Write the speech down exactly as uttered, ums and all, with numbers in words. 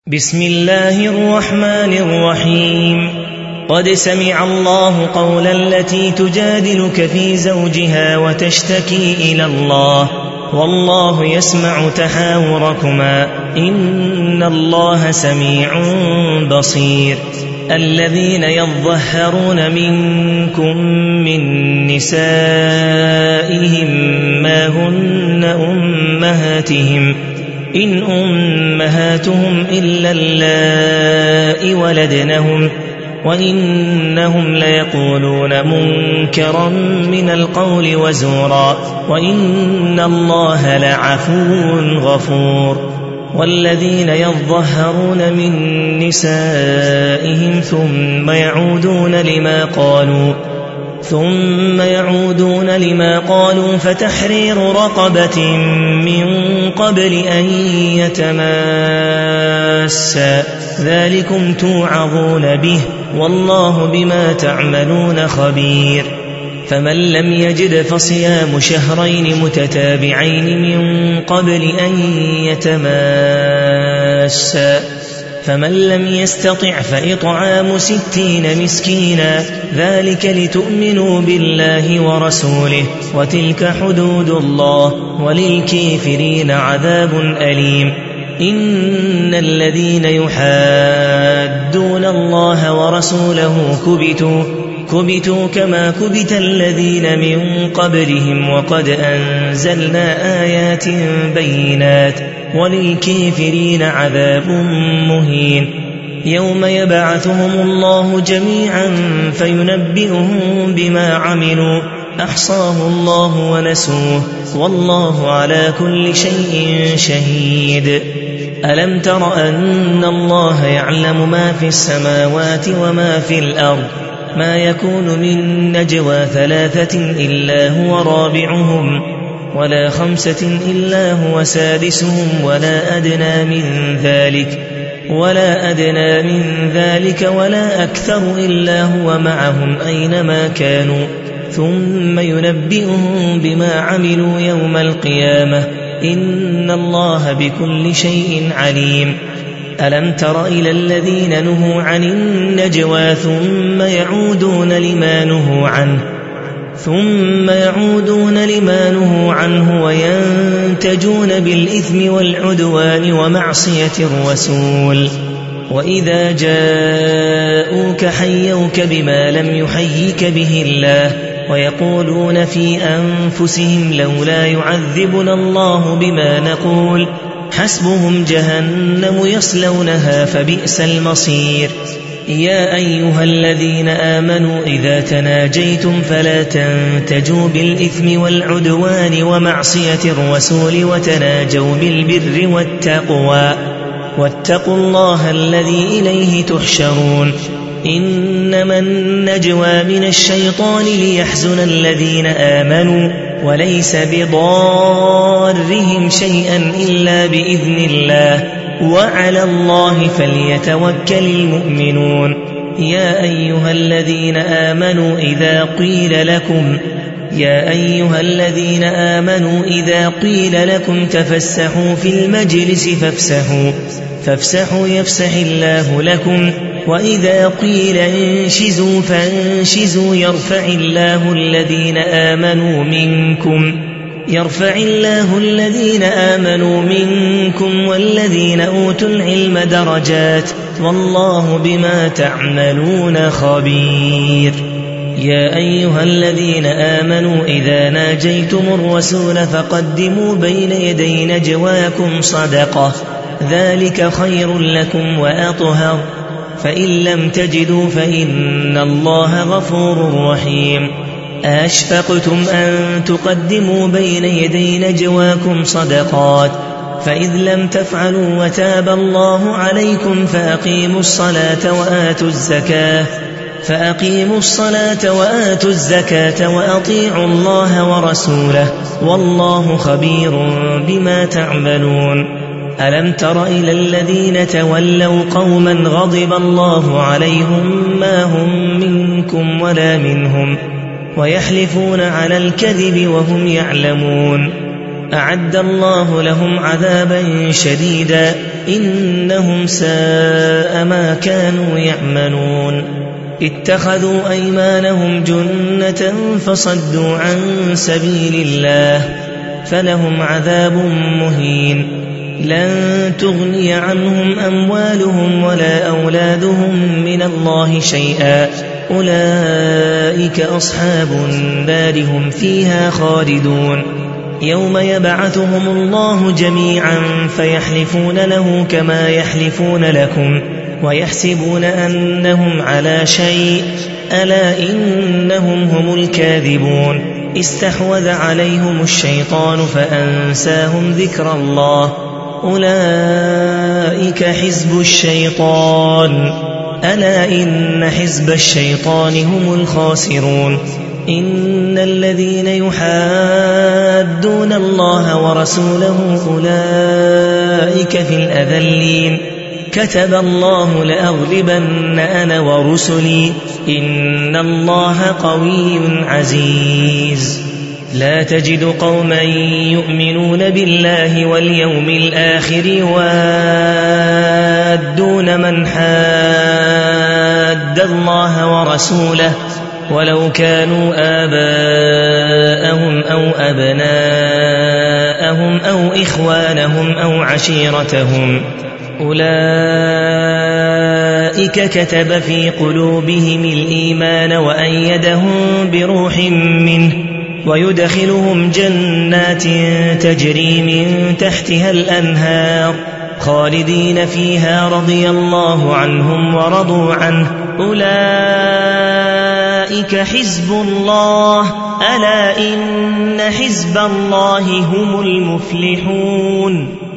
بسم الله الرحمن الرحيم قد سمع الله قول التي تجادلك في زوجها وتشتكي إلى الله والله يسمع تحاوركما إن الله سميع بصير. الذين يظهرون منكم من نسائهم ما هن أمهاتهم إن أمهاتهم إلا اللائي ولدنهم وإنهم ليقولون منكرا من القول وزورا وإن الله لعفو غفور. والذين يظهرون من نسائهم ثم يعودون لما قالوا ثم يعودون لما قالوا فتحرير رقبة من قبل أن يتماسا ذلكم توعظون به والله بما تعملون خبير. فمن لم يجد فصيام شهرين متتابعين من قبل أن يتماسا فمن لم يستطع فإطعام ستين مسكينا ذلك لتؤمنوا بالله ورسوله وتلك حدود الله وللكافرين عذاب أليم. إن الذين يحادون الله ورسوله كبتوا كبتوا كما كبت الذين من قبلهم وقد أنزلنا آيات بينات وللكافرين عذاب مهين. يوم يبعثهم الله جميعا فينبئهم بما عملوا أحصاه الله ونسوه والله على كل شيء شهيد. ألم تر أن الله يعلم ما في السماوات وما في الأرض ما يكون من نجوى ثلاثة إلا هو رابعهم ولا خمسة إلا هو سادسهم ولا أدنى من ذلك ولا أدنى من ذلك ولا أكثر إلا هو معهم أينما كانوا ثم ينبئهم بما عملوا يوم القيامة إن الله بكل شيء عليم. ألم تر إلى الذين نهوا عن النجوى ثم يعودون لما نهوا عنه ثم يعودون لما نهوا عنه وينتجون بالإثم والعدوان ومعصية الرسول وإذا جاءوك حيوك بما لم يحيك به الله ويقولون في أنفسهم لولا يعذبنا الله بما نقول حسبهم جهنم يصلونها فبئس المصير. يا أيها الذين آمنوا إذا تناجيتم فلا تنتجوا بالإثم والعدوان ومعصية الرسول وتناجوا بالبر والتقوى واتقوا الله الذي إليه تحشرون. إنما النجوى من الشيطان ليحزن الذين آمنوا وليس بضارهم شيئا إلا بإذن الله وعلى الله فليتوكل المؤمنون. يا أيها الذين آمنوا إذا قيل لكم يا أيها الذين آمنوا إذا قيل لكم تفسحوا في المجلس فافسحوا فافسحوا يفسح الله لكم وإذا قيل انشزوا فانشزوا يرفع الله الذين آمنوا منكم يرفع الله الذين آمنوا منكم والذين أوتوا العلم درجات والله بما تعملون خبير. يا أيها الذين آمنوا إذا ناجيتم الرسول فقدموا بين يدي نجواكم صدقة ذلك خير لكم وأطهر فإن لم تجدوا فإن الله غفور رحيم. أشفقتم أن تقدموا بين يدي نجواكم صدقات فإذ لم تفعلوا وتاب الله عليكم فأقيموا الصلاة وآتوا الزكاة فأقيموا الصلاة وآتوا الزكاة وأطيعوا الله ورسوله والله خبير بما تعملون. ألم تر إلى الذين تولوا قوما غضب الله عليهم ما هم منكم ولا منهم ويحلفون على الكذب وهم يعلمون أعد الله لهم عذابا شديدا إنهم ساء ما كانوا يعملون اتخذوا أيمانهم جنة فصدوا عن سبيل الله فلهم عذاب مهين لن تغني عنهم أموالهم ولا أولادهم من الله شيئا أولئك أصحاب النار هم فيها خالدون يوم يبعثهم الله جميعا فيحلفون له كما يحلفون لكم ويحسبون أنهم على شيء ألا إنهم هم الكاذبون استحوذ عليهم الشيطان فأنساهم ذكر الله أولئك حزب الشيطان ألا إن حزب الشيطان هم الخاسرون إن الذين يحادون الله ورسوله أولئك في الأذلين كتب الله لأغلبن أنا ورسلي إن الله قوي عزيز لا تجد قوما يؤمنون بالله واليوم الآخر يوادون من حاد الله ورسوله ولو كانوا آباءهم أو أبناءهم أو إخوانهم أو عشيرتهم أولئك كتب في قلوبهم الإيمان وأيدهم بروح منه ويدخلهم جنات تجري من تحتها الأنهار خالدين فيها رضي الله عنهم ورضوا عنه أولئك حزب الله ألا إن حزب الله هم المفلحون.